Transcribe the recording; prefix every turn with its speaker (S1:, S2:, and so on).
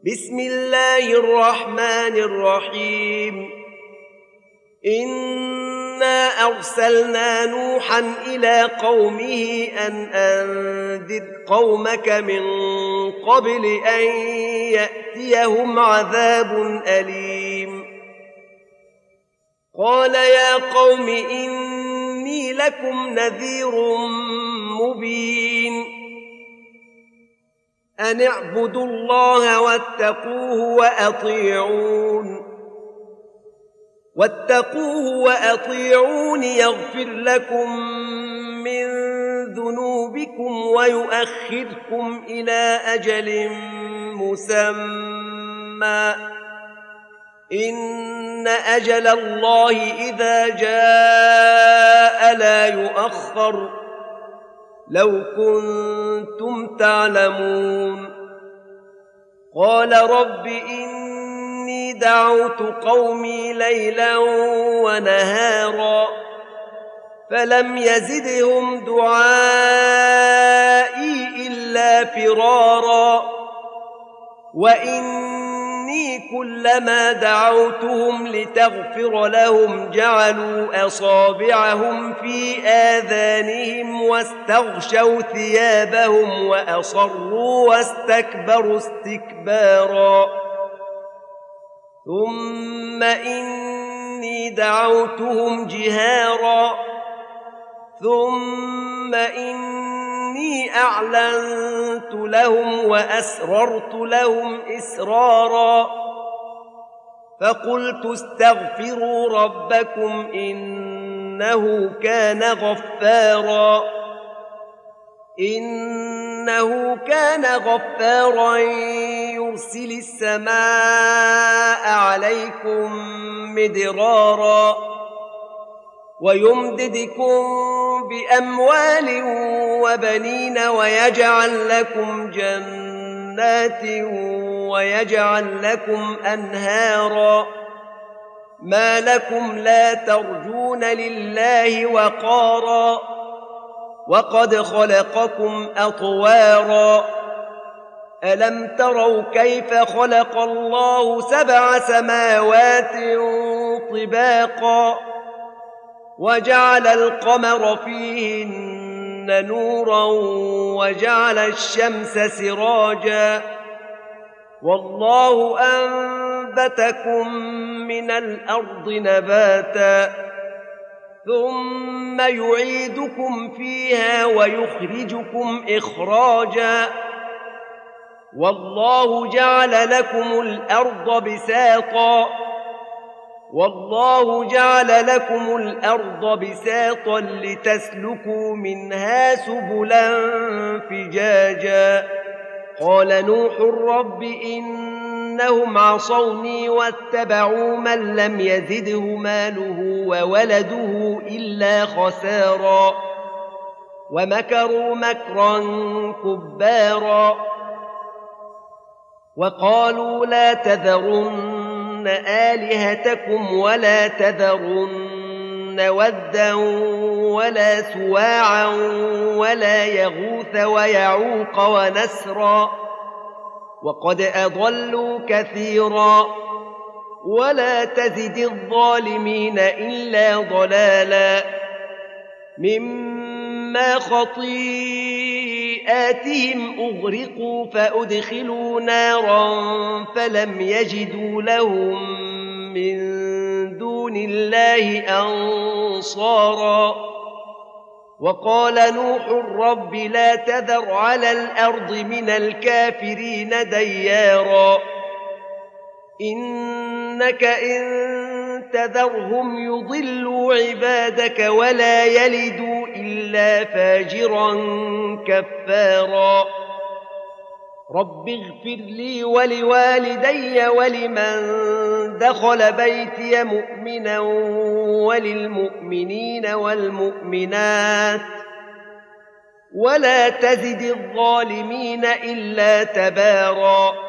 S1: بسم الله الرحمن الرحيم إنا أرسلنا نوحا إلى قومه أن أنذر قومك من قبل أن يأتيهم عذاب أليم قال يا قوم إني لكم نذير مبين أن اعبدوا الله واتقوه وأطيعون يغفر لكم من ذنوبكم ويؤخركم إلى أجل مسمى إن أجل الله إذا جاء لا يؤخر لو كنتم تعلمون قال رب إني دعوت قومي ليلا ونهارا فلم يزدهم دعائي إلا فرارا وإني كلما دعوتهم لتغفر لهم جعلوا أصابعهم في آذانهم واستغشوا ثيابهم وأصروا واستكبروا استكبارا ثم إني دعوتهم جهارا ثم إني أعلنت لهم وأسررت لهم إسرارا فقلت استغفروا ربكم إنه كان غفارا يرسل السماء عليكم مدرارا ويمددكم بأموال وبنين ويجعل لكم جنات ويجعل لكم أنهارا ما لكم لا ترجون لله وقارا وقد خلقكم أطوارا ألم تروا كيف خلق الله 7 سماوات طباقا وجعل القمر فيهن نورا وجعل الشمس سراجا والله أنبتكم من الأرض نباتا ثم يعيدكم فيها ويخرجكم إخراجا والله جعل لكم الأرض بساطا لتسلكوا منها سبلا فجاجا قال نوح رب إنهم عصوني واتبعوا من لم يزده ماله وولده إلا خسارا ومكروا مكرا كبارا وقالوا لا تذرن آلهتكم ولا تذرن ودا ولا سواعا ولا يغوث ويعوق ونسرا وقد أضلوا كثيرا ولا تزد الظالمين إلا ضلالا مما خطيئاتهم أغرقوا فأدخلوا نارا فلم يجدوا لهم من دون الله أنصارا وقال نوح رب لا تذر على الأرض من الكافرين ديارا إنك إن تذرهم يضلوا عبادك ولا يلدوا إلا فاجرا كفارا رب اغفر لي ولوالدي ولمن دخل بيتي مؤمنا وللمؤمنين والمؤمنات ولا تزد الظالمين إلا تبارا